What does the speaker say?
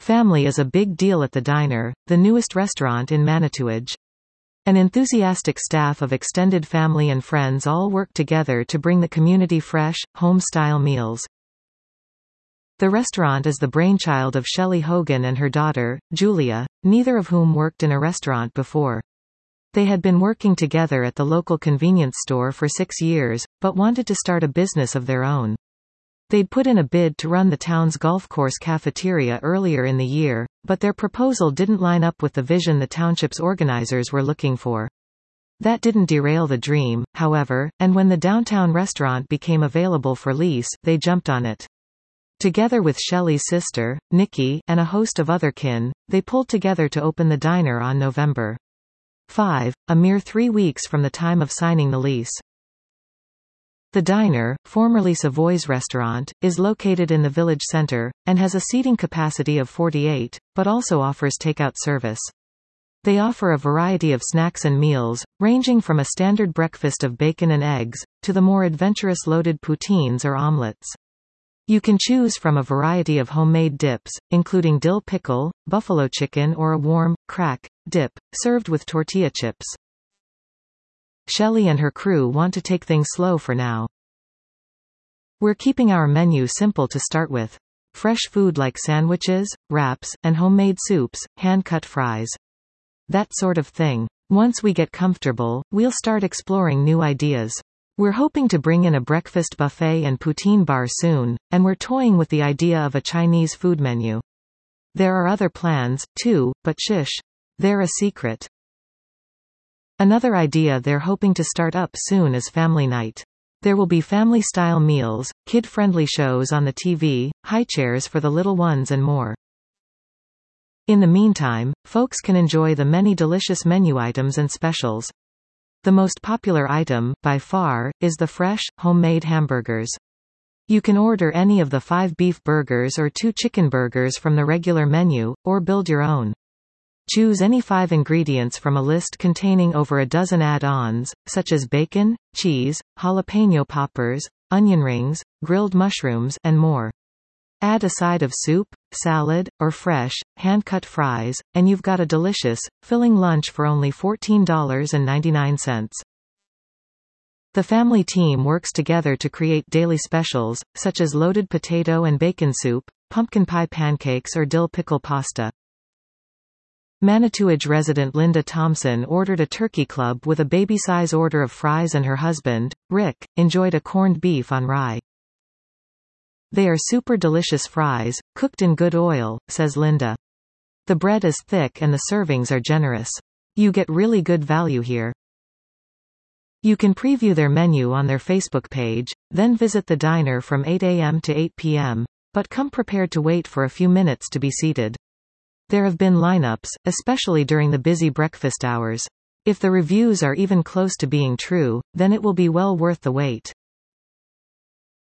Family is a big deal at the diner, the newest restaurant in Manitouwadge. An enthusiastic staff of extended family and friends all work together to bring the community fresh, home-style meals. The restaurant is the brainchild of Shelley Hogan and her daughter, Julia, neither of whom worked in a restaurant before. They had been working together at the local convenience store for 6 years, but wanted to start a business of their own. They'd put in a bid to run the town's golf course cafeteria earlier in the year, but their proposal didn't line up with the vision the township's organizers were looking for. That didn't derail the dream, however, and when the downtown restaurant became available for lease, they jumped on it. Together with Shelley's sister, Nikki, and a host of other kin, they pulled together to open the diner on November 5, a mere 3 weeks from the time of signing the lease. The diner, formerly Savoy's restaurant, is located in the village center, and has a seating capacity of 48, but also offers takeout service. They offer a variety of snacks and meals, ranging from a standard breakfast of bacon and eggs, to the more adventurous loaded poutines or omelets. You can choose from a variety of homemade dips, including dill pickle, buffalo chicken or a warm, crack, dip, served with tortilla chips. Shelley and her crew want to take things slow for now. We're keeping our menu simple to start with. Fresh food like sandwiches, wraps, and homemade soups, hand-cut fries. That sort of thing. Once we get comfortable, we'll start exploring new ideas. We're hoping to bring in a breakfast buffet and poutine bar soon, and we're toying with the idea of a Chinese food menu. There are other plans, too, but shush. They're a secret. Another idea they're hoping to start up soon is family night. There will be family-style meals, kid-friendly shows on the TV, high chairs for the little ones and more. In the meantime, folks can enjoy the many delicious menu items and specials. The most popular item, by far, is the fresh, homemade hamburgers. You can order any of the 5 beef burgers or 2 chicken burgers from the regular menu, or build your own. Choose any 5 ingredients from a list containing over a dozen add-ons, such as bacon, cheese, jalapeno poppers, onion rings, grilled mushrooms, and more. Add a side of soup, salad, or fresh, hand-cut fries, and you've got a delicious, filling lunch for only $14.99. The family team works together to create daily specials, such as loaded potato and bacon soup, pumpkin pie pancakes or dill pickle pasta. Manitouwadge resident Linda Thompson ordered a turkey club with a baby-size order of fries and her husband, Rick, enjoyed a corned beef on rye. They are super delicious fries, cooked in good oil, says Linda. The bread is thick and the servings are generous. You get really good value here. You can preview their menu on their Facebook page, then visit the diner from 8 a.m. to 8 p.m., but come prepared to wait for a few minutes to be seated. There have been lineups, especially during the busy breakfast hours. If the reviews are even close to being true, then it will be well worth the wait.